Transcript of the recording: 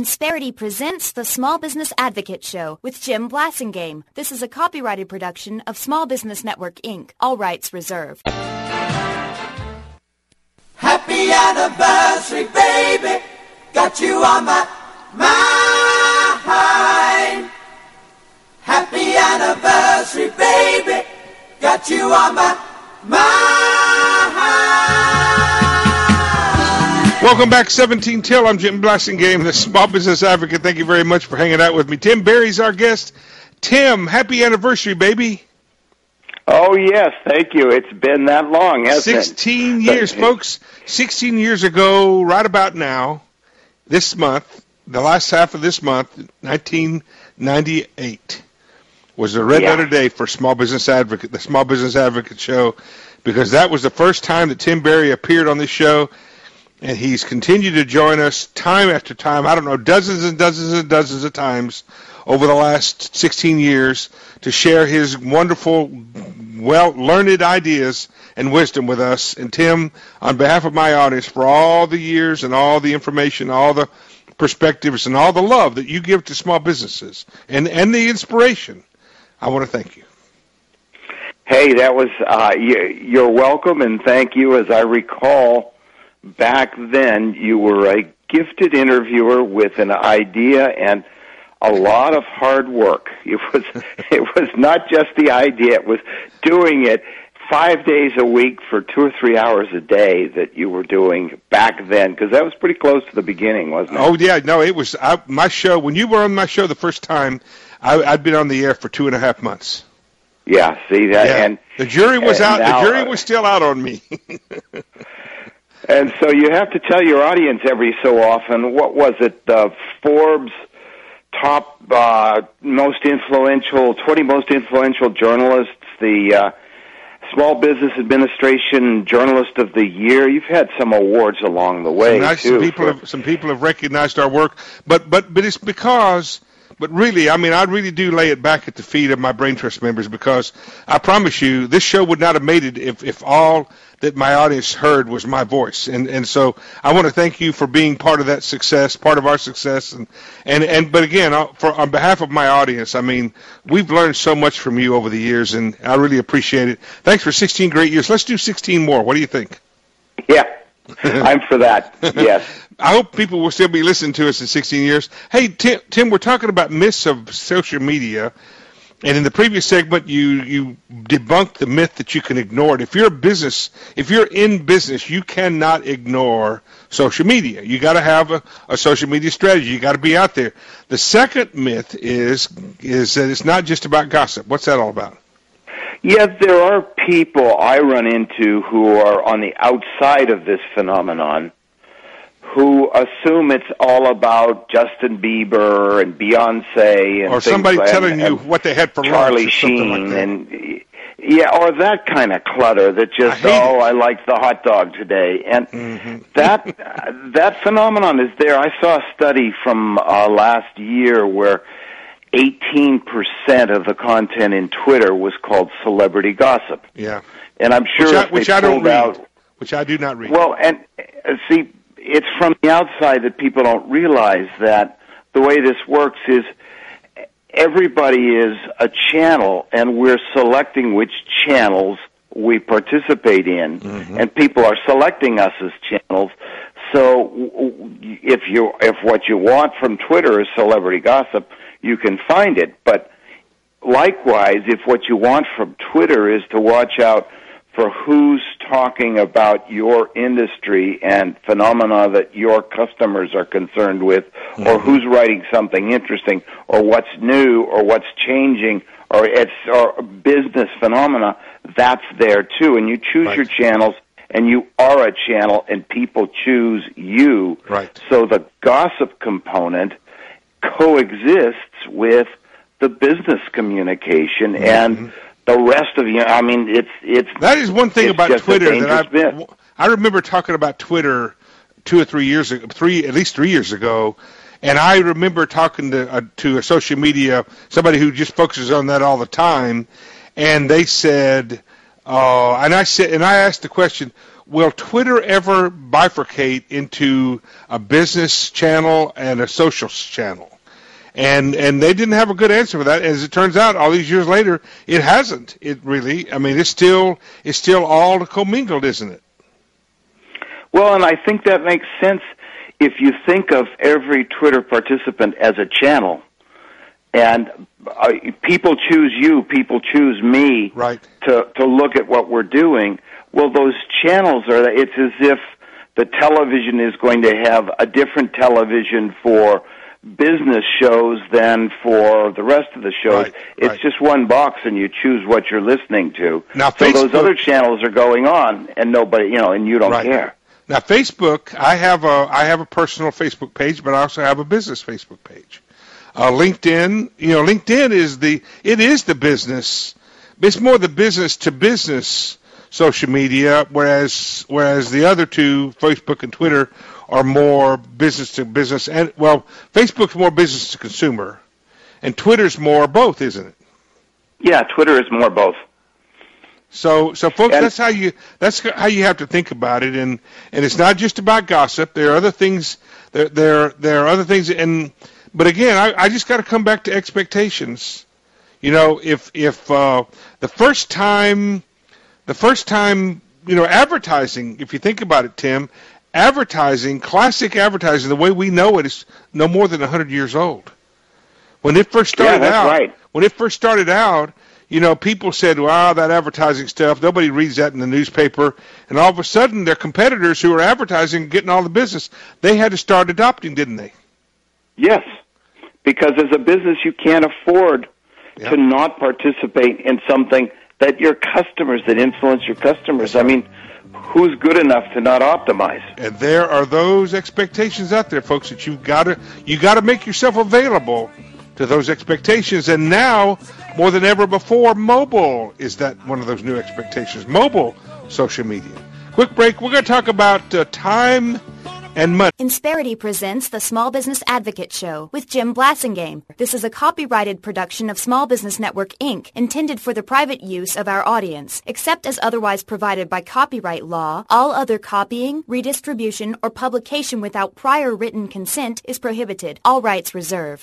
Insperity presents the Small Business Advocate Show with Jim Blasingame. This is a copyrighted production of Small Business Network, Inc. All rights reserved. Happy anniversary, baby. Got you on my mind. Happy anniversary, baby. Got you on my mind. Welcome back, 17 Till. I'm Jim Blasingame, the Small Business Advocate. Thank you very much for hanging out with me. Tim Berry's our guest. Tim, happy anniversary, baby. Oh, yes, thank you. It's been that long, hasn't it? 16 years, folks. 16 years ago, right about now, this month, the last half of this month, 1998, was a red letter day for Small Business Advocate, the Small Business Advocate Show, because that was the first time that Tim Berry appeared on this show. And he's continued to join us time after time, I don't know, dozens and dozens and dozens of times over the last 16 years to share his wonderful, well-learned ideas and wisdom with us. And Tim, on behalf of my audience, for all the years and all the information, all the perspectives and all the love that you give to small businesses and the inspiration, I want to thank you. Hey, that was, you're welcome, and thank you. As I recall, back then, you were a gifted interviewer with an idea and a lot of hard work. It was not just the idea; it was doing it 5 days a week for 2 or 3 hours a day that you were doing back then. Because that was pretty close to the beginning, wasn't it? Oh yeah, no, it was my show. When you were on my show the first time, I'd been on the air for 2.5 months. Yeah, see that, and the jury was out. Now, the jury was still out on me. And so you have to tell your audience every so often, what was it, Forbes top 20 most influential journalists, the Small Business Administration Journalist of the Year. You've had some awards along the way, too. Some people have recognized our work, but it's because... But really, I mean, I really do lay it back at the feet of my Brain Trust members, because I promise you, this show would not have made it if all that my audience heard was my voice. And so I want to thank you for being part of that success, part of our success. But again, on behalf of my audience, I mean, we've learned so much from you over the years, and I really appreciate it. Thanks for 16 great years. Let's do 16 more. What do you think? Yeah, I'm for that, yes. I hope people will still be listening to us in 16 years. Hey, Tim, we're talking about myths of social media, and in the previous segment, you debunked the myth that you can ignore it. If you're in business, you cannot ignore social media. You got to have a social media strategy. You got to be out there. The second myth is that it's not just about gossip. What's that all about? Yeah, there are people I run into who are on the outside of this phenomenon, who assume it's all about Justin Bieber and Beyonce and or somebody telling you what they had for Charlie lunch or Sheen something like that. and or that kind of clutter that just I like the hot dog today, and that phenomenon is there. I saw a study from last year where 18% of the content in Twitter was called celebrity gossip. Yeah, and I'm sure which I don't read, which I do not read. Well, and see, it's from the outside that people don't realize that the way this works is everybody is a channel, and we're selecting which channels we participate in, and people are selecting us as channels. So if what you want from Twitter is celebrity gossip, you can find it. But likewise, if what you want from Twitter is to watch out for who's talking about your industry and phenomena that your customers are concerned with, or who's writing something interesting, or what's new, or what's changing, or business phenomena, that's there too. And you choose your channels, and you are a channel, and people choose you. Right. So the gossip component coexists with the business communication and the rest of I mean, it's that is one thing about Twitter that I remember talking about Twitter 2 or 3 years ago, at least 3 years ago, and I remember talking to a social media somebody who just focuses on that all the time, and they said, and I asked the question, will Twitter ever bifurcate into a business channel and a social channel? And they didn't have a good answer for that. As it turns out, all these years later, it hasn't. It really, I mean, it's still all commingled, isn't it? Well, and I think that makes sense if you think of every Twitter participant as a channel. And people choose you, people choose me, right, to look at what we're doing. Well, those channels it's as if the television is going to have a different television for business shows than for the rest of the shows. Right, it's just one box, and you choose what you're listening to. Now, so those other channels are going on, and nobody, and you don't care. Now, Facebook, I have a personal Facebook page, but I also have a business Facebook page. LinkedIn, LinkedIn is the business. It's more the business to business social media, whereas the other two, Facebook and Twitter, are more business to business, and Facebook's more business to consumer, and Twitter's more both, isn't it? Yeah, Twitter is more both. So folks, that's how you have to think about it, and it's not just about gossip. There are other things. There are other things, but again, I just got to come back to expectations. If the first time, advertising. If you think about it, Tim. Classic advertising, the way we know it, is no more than 100 years old. When it first started out, people said, wow, that advertising stuff, nobody reads that in the newspaper. And all of a sudden, their competitors who were advertising, getting all the business, they had to start adopting, didn't they? Yes, because as a business, you can't afford to not participate in something that influence your customers. I mean, who's good enough to not optimize? And there are those expectations out there, folks, that you got to make yourself available to those expectations. And now, more than ever before, mobile is one of those new expectations. Mobile social media. Quick break. We're going to talk about time and money. Insperity presents the Small Business Advocate Show with Jim Blasingame. This is a copyrighted production of Small Business Network, Inc., intended for the private use of our audience. Except as otherwise provided by copyright law, all other copying, redistribution, or publication without prior written consent is prohibited. All rights reserved.